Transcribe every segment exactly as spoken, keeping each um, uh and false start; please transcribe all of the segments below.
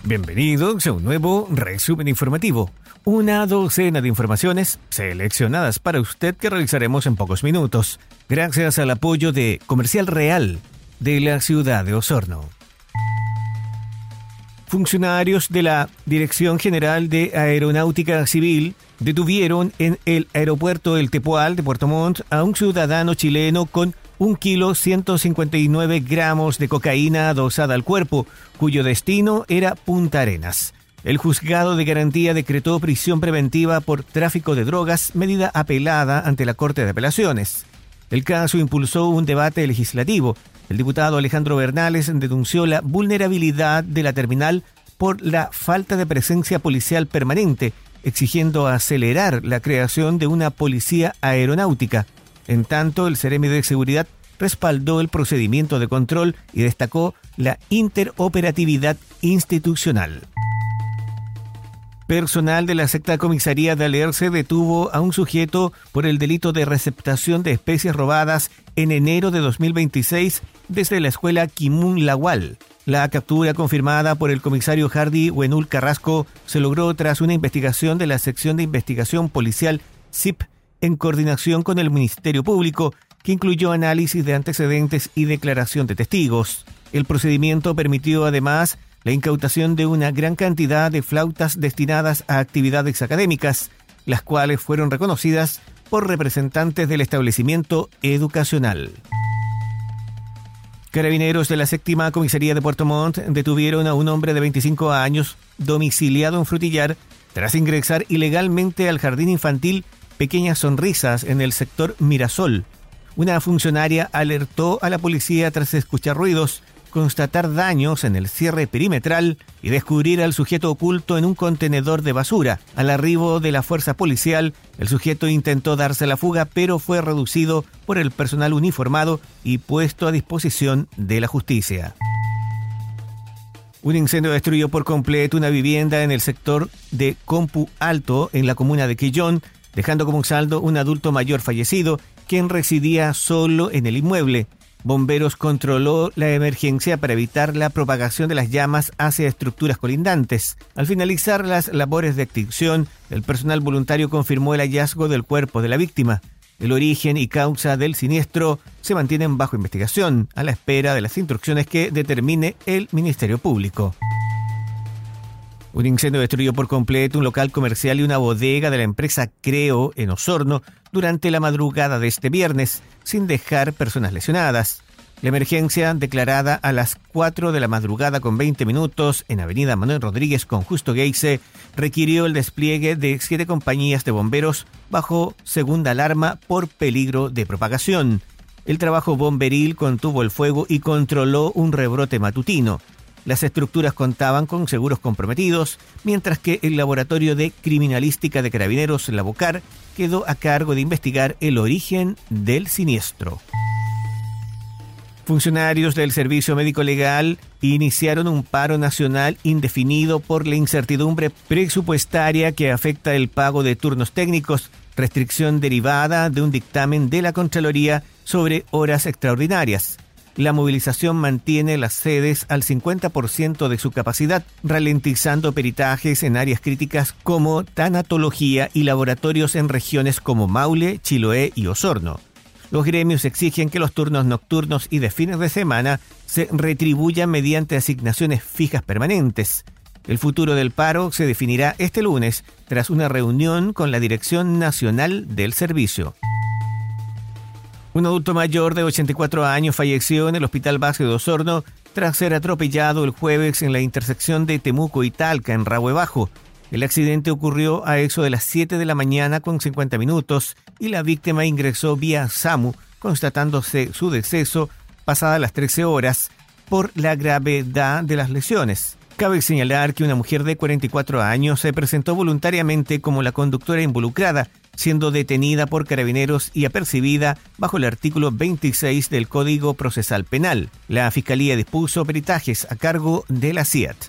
Bienvenidos a un nuevo resumen informativo. Una docena de informaciones seleccionadas para usted que realizaremos en pocos minutos, gracias al apoyo de Comercial Real de la ciudad de Osorno. Funcionarios de la Dirección General de Aeronáutica Civil detuvieron en el aeropuerto El Tepual de Puerto Montt a un ciudadano chileno con un kilo ciento cincuenta y nueve gramos de cocaína adosada al cuerpo, cuyo destino era Punta Arenas. El juzgado de garantía decretó prisión preventiva por tráfico de drogas, medida apelada ante la Corte de Apelaciones. El caso impulsó un debate legislativo. El diputado Alejandro Bernales denunció la vulnerabilidad de la terminal por la falta de presencia policial permanente, exigiendo acelerar la creación de una policía aeronáutica. En tanto, el Seremi de Seguridad respaldó el procedimiento de control y destacó la interoperatividad institucional. Personal de la sexta comisaría de Alerce detuvo a un sujeto por el delito de receptación de especies robadas en enero de dos mil veintiséis desde la escuela Kimun Lawal. La captura confirmada por el comisario Hardy Huenul Carrasco se logró tras una investigación de la sección de investigación policial S I P en coordinación con el Ministerio Público, que incluyó análisis de antecedentes y declaración de testigos. El procedimiento permitió además la incautación de una gran cantidad de flautas destinadas a actividades académicas, las cuales fueron reconocidas por representantes del establecimiento educacional. Carabineros de la séptima comisaría de Puerto Montt detuvieron a un hombre de veinticinco años domiciliado en Frutillar tras ingresar ilegalmente al jardín infantil Pequeñas Sonrisas en el sector Mirasol. Una funcionaria alertó a la policía tras escuchar ruidos, constatar daños en el cierre perimetral y descubrir al sujeto oculto en un contenedor de basura. Al arribo de la fuerza policial, el sujeto intentó darse la fuga, pero fue reducido por el personal uniformado y puesto a disposición de la justicia. Un incendio destruyó por completo una vivienda en el sector de Compu Alto, en la comuna de Quillón, dejando como saldo un adulto mayor fallecido, quien residía solo en el inmueble. Bomberos controló la emergencia para evitar la propagación de las llamas hacia estructuras colindantes. Al finalizar las labores de extinción, el personal voluntario confirmó el hallazgo del cuerpo de la víctima. El origen y causa del siniestro se mantienen bajo investigación, a la espera de las instrucciones que determine el Ministerio Público. Un incendio destruyó por completo un local comercial y una bodega de la empresa Creo en Osorno durante la madrugada de este viernes, sin dejar personas lesionadas. La emergencia, declarada a las cuatro de la madrugada con veinte minutos en Avenida Manuel Rodríguez con Justo Geise, requirió el despliegue de siete compañías de bomberos bajo segunda alarma por peligro de propagación. El trabajo bomberil contuvo el fuego y controló un rebrote matutino. Las estructuras contaban con seguros comprometidos, mientras que el Laboratorio de Criminalística de Carabineros, la BOCAR, quedó a cargo de investigar el origen del siniestro. Funcionarios del Servicio Médico Legal iniciaron un paro nacional indefinido por la incertidumbre presupuestaria que afecta el pago de turnos técnicos, restricción derivada de un dictamen de la Contraloría sobre horas extraordinarias. La movilización mantiene las sedes al cincuenta por ciento de su capacidad, ralentizando peritajes en áreas críticas como tanatología y laboratorios en regiones como Maule, Chiloé y Osorno. Los gremios exigen que los turnos nocturnos y de fines de semana se retribuyan mediante asignaciones fijas permanentes. El futuro del paro se definirá este lunes tras una reunión con la Dirección Nacional del Servicio. Un adulto mayor de ochenta y cuatro años falleció en el Hospital Base de Osorno tras ser atropellado el jueves en la intersección de Temuco y Talca en Rahue Bajo. El accidente ocurrió a eso de las siete de la mañana con cincuenta minutos y la víctima ingresó vía SAMU, constatándose su deceso pasadas las trece horas por la gravedad de las lesiones. Cabe señalar que una mujer de cuarenta y cuatro años se presentó voluntariamente como la conductora involucrada, siendo detenida por carabineros y apercibida bajo el artículo veintiséis del Código Procesal Penal. La Fiscalía dispuso peritajes a cargo de la C I A T.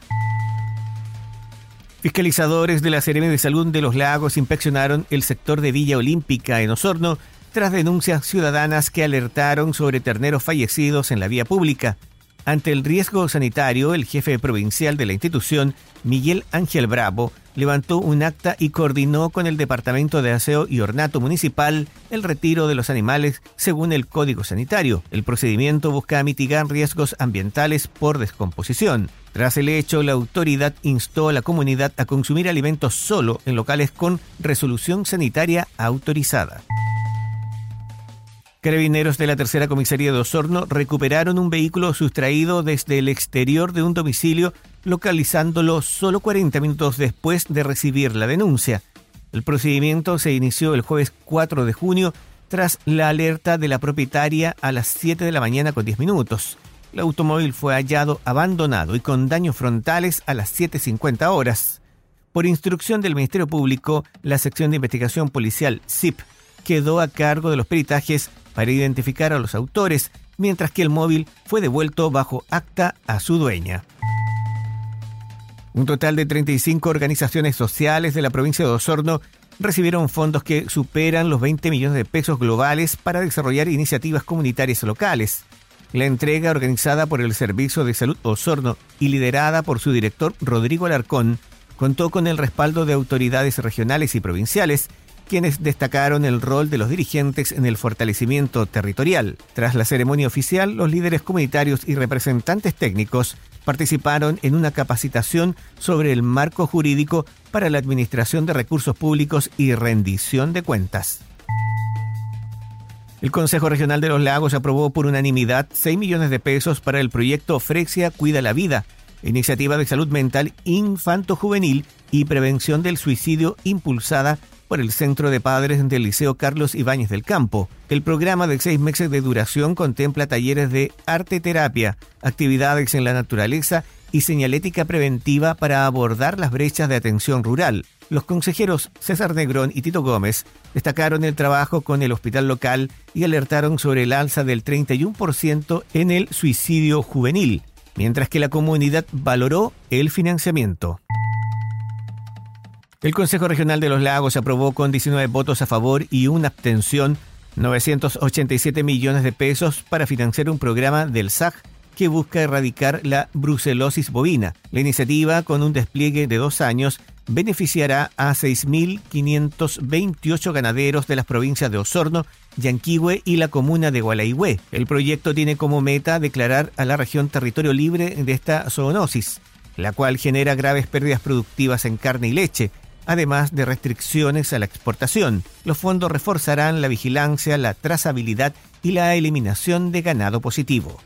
Fiscalizadores de la Seremi de Salud de los Lagos inspeccionaron el sector de Villa Olímpica en Osorno tras denuncias ciudadanas que alertaron sobre terneros fallecidos en la vía pública. Ante el riesgo sanitario, el jefe provincial de la institución, Miguel Ángel Bravo, levantó un acta y coordinó con el Departamento de Aseo y Ornato Municipal el retiro de los animales según el Código Sanitario. El procedimiento busca mitigar riesgos ambientales por descomposición. Tras el hecho, la autoridad instó a la comunidad a consumir alimentos solo en locales con resolución sanitaria autorizada. Carabineros de la Tercera Comisaría de Osorno recuperaron un vehículo sustraído desde el exterior de un domicilio, localizándolo solo cuarenta minutos después de recibir la denuncia. El procedimiento se inició el jueves cuatro de junio tras la alerta de la propietaria a las siete de la mañana con diez minutos. El automóvil fue hallado abandonado y con daños frontales a las siete cincuenta horas. Por instrucción del Ministerio Público, la sección de investigación policial S I P quedó a cargo de los peritajes para identificar a los autores, mientras que el móvil fue devuelto bajo acta a su dueña. Un total de treinta y cinco organizaciones sociales de la provincia de Osorno recibieron fondos que superan los veinte millones de pesos globales para desarrollar iniciativas comunitarias locales. La entrega, organizada por el Servicio de Salud Osorno y liderada por su director Rodrigo Alarcón, contó con el respaldo de autoridades regionales y provinciales, quienes destacaron el rol de los dirigentes en el fortalecimiento territorial. Tras la ceremonia oficial, los líderes comunitarios y representantes técnicos participaron en una capacitación sobre el marco jurídico para la administración de recursos públicos y rendición de cuentas. El Consejo Regional de los Lagos aprobó por unanimidad seis millones de pesos para el proyecto Frexia Cuida la Vida, iniciativa de salud mental infanto-juvenil y prevención del suicidio impulsada por el Centro de Padres del Liceo Carlos Ibáñez del Campo. El programa de seis meses de duración contempla talleres de arte-terapia, actividades en la naturaleza y señalética preventiva para abordar las brechas de atención rural. Los consejeros César Negrón y Tito Gómez destacaron el trabajo con el hospital local y alertaron sobre el alza del treinta y uno por ciento en el suicidio juvenil, mientras que la comunidad valoró el financiamiento. El Consejo Regional de los Lagos aprobó con diecinueve votos a favor y una abstención novecientos ochenta y siete millones de pesos para financiar un programa del S A G que busca erradicar la brucelosis bovina. La iniciativa, con un despliegue de dos años, beneficiará a seis mil quinientos veintiocho ganaderos de las provincias de Osorno, Yanquihue y la comuna de Gualeguay. El proyecto tiene como meta declarar a la región territorio libre de esta zoonosis, la cual genera graves pérdidas productivas en carne y leche, además de restricciones a la exportación. Los fondos reforzarán la vigilancia, la trazabilidad y la eliminación de ganado positivo.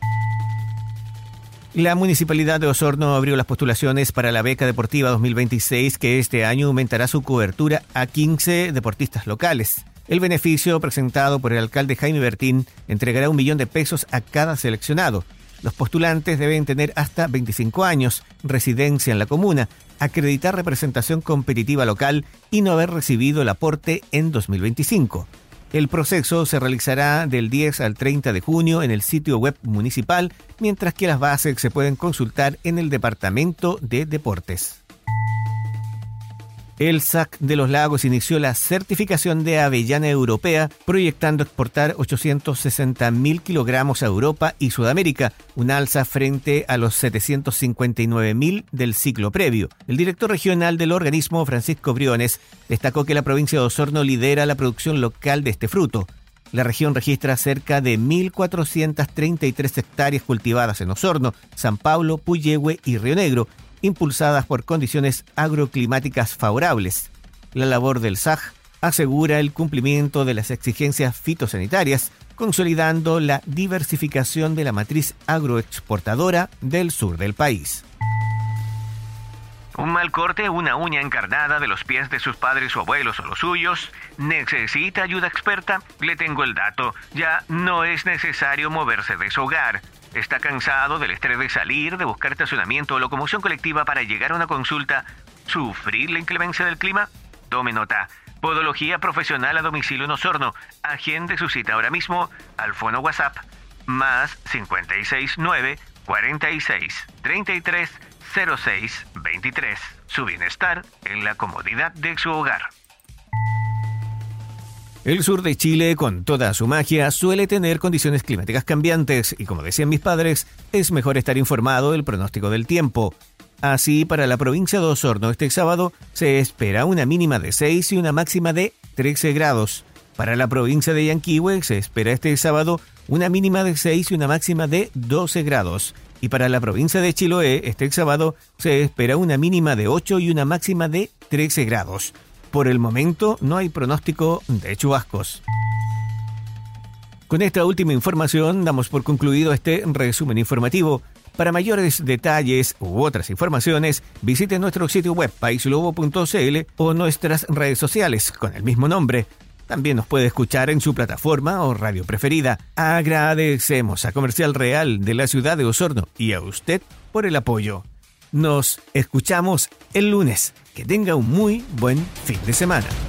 La Municipalidad de Osorno abrió las postulaciones para la beca deportiva dos mil veintiséis, que este año aumentará su cobertura a quince deportistas locales. El beneficio, presentado por el alcalde Jaime Bertín, entregará un millón de pesos a cada seleccionado. Los postulantes deben tener hasta veinticinco años, residencia en la comuna, acreditar representación competitiva local y no haber recibido el aporte en dos mil veinticinco. El proceso se realizará del diez al treinta de junio en el sitio web municipal, mientras que las bases se pueden consultar en el Departamento de Deportes. El S A C de los Lagos inició la certificación de avellana europea, proyectando exportar ochocientos sesenta mil kilogramos a Europa y Sudamérica, un alza frente a los setecientos cincuenta y nueve mil del ciclo previo. El director regional del organismo, Francisco Briones, destacó que la provincia de Osorno lidera la producción local de este fruto. La región registra cerca de mil cuatrocientas treinta y tres hectáreas cultivadas en Osorno, San Pablo, Puyehue y Río Negro, impulsadas por condiciones agroclimáticas favorables. La labor del S A G asegura el cumplimiento de las exigencias fitosanitarias, consolidando la diversificación de la matriz agroexportadora del sur del país. Un mal corte, una uña encarnada de los pies de sus padres o abuelos o los suyos. ¿Necesita ayuda experta? Le tengo el dato. Ya no es necesario moverse de su hogar. ¿Está cansado del estrés de salir, de buscar estacionamiento o locomoción colectiva para llegar a una consulta? ¿Sufrir la inclemencia del clima? Tome nota. Podología profesional a domicilio en Osorno. Agende su cita ahora mismo al fono WhatsApp más cinco seis nueve, cuarenta y seis, treinta y tres, cero seis, veintitrés. Su bienestar en la comodidad de su hogar. El sur de Chile, con toda su magia, suele tener condiciones climáticas cambiantes y, como decían mis padres, es mejor estar informado del pronóstico del tiempo. Así, para la provincia de Osorno este sábado se espera una mínima de seis y una máxima de trece grados. Para la provincia de Yanquihue se espera este sábado una mínima de seis y una máxima de doce grados. Y para la provincia de Chiloé este sábado se espera una mínima de ocho y una máxima de trece grados. Por el momento no hay pronóstico de chubascos. Con esta última información damos por concluido este resumen informativo. Para mayores detalles u otras informaciones, visite nuestro sitio web paislobo punto c l o nuestras redes sociales con el mismo nombre. También nos puede escuchar en su plataforma o radio preferida. Agradecemos a Comercial Real de la ciudad de Osorno y a usted por el apoyo. Nos escuchamos el lunes. Que tenga un muy buen fin de semana.